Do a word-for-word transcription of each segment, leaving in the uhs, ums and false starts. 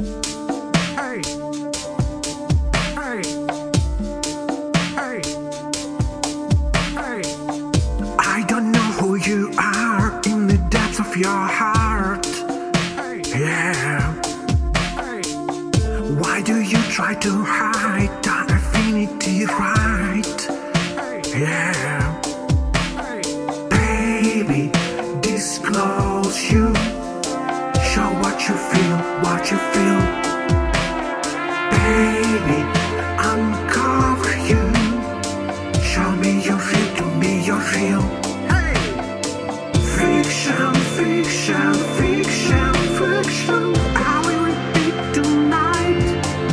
Hey, hey, hey, hey. I don't know who you are in the depths of your heart. Yeah. Why do you try to hide that affinity, right? Yeah. Baby, disclose you. Show what you feel, what you feel. Baby, uncover you. Show me you're real, to me you're real. Hey! Fiction, fiction, fiction, fiction. I will repeat tonight.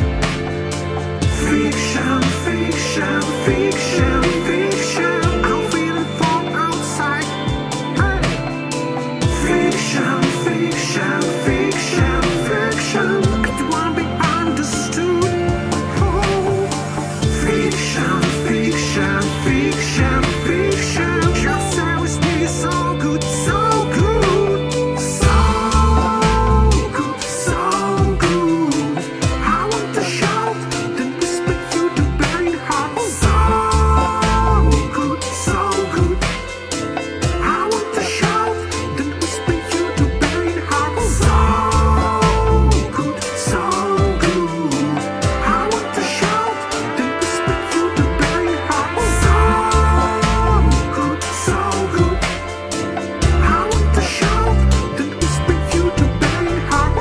Fiction, fiction, fiction, fiction. I'm feeling from outside. Hey! Fiction, fiction, fiction, fiction. I don't wanna be understood. Oh. Fiction, fiction, fiction, fiction. Just say with me so good, so good, so good, so good. I want to shout, then whisper you to burn heart. So good, so good. I want to shout, then whisper you to burn heart. So good, so good. I want to shout, then whisper you to burn heart. So good, so good. I want to shout, then whisper you to burn heart.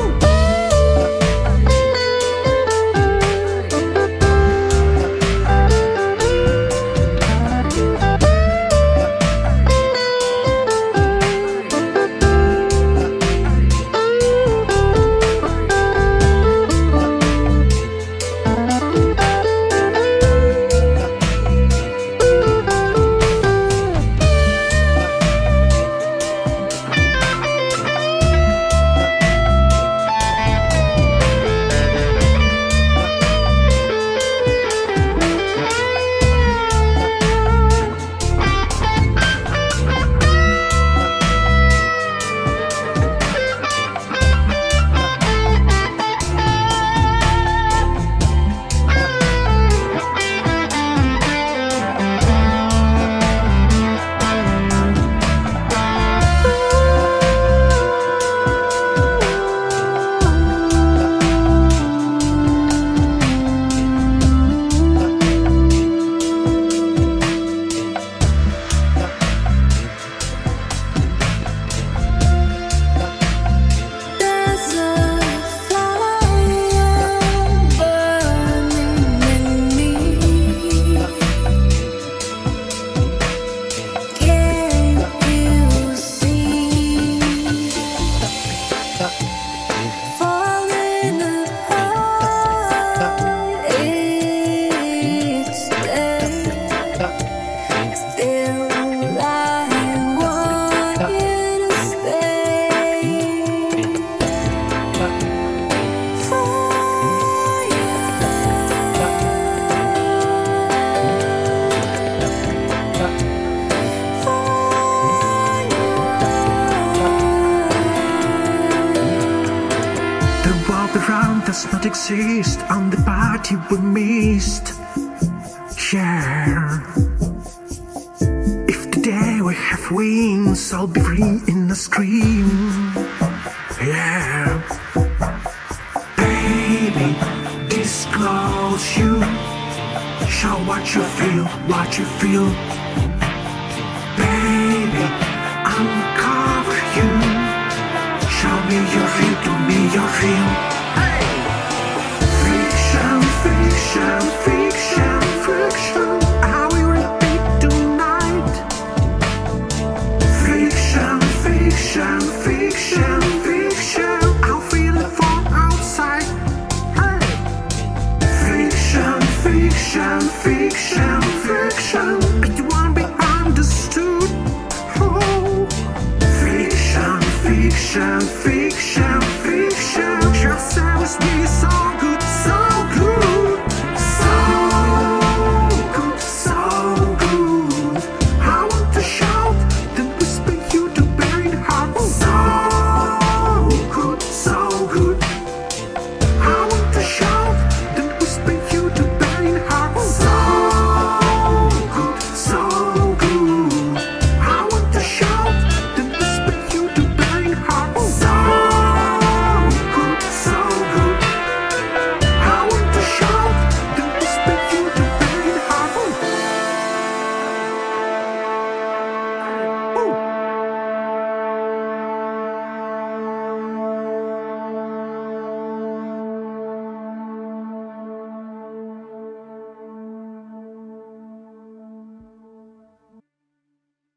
There's a fire burning in me. Can't you see? Falling apart each day. Still, I want you to stay. The world around does not exist on the party we missed. Yeah. If today we have wings, I'll be free in the scream. Yeah. Baby, disclose you. Show what you feel, what you feel. Baby, uncover you. Show me you're real, to me you're real. Hey! Fiction, fiction, fiction, fiction. I will repeat tonight. Fiction, fiction, fiction, fiction. I'm feeling from outside. Hey! Fiction, fiction, fiction, fiction. I don't wanna be understood. Oh. Fiction, fiction, fiction, fiction. Just say with me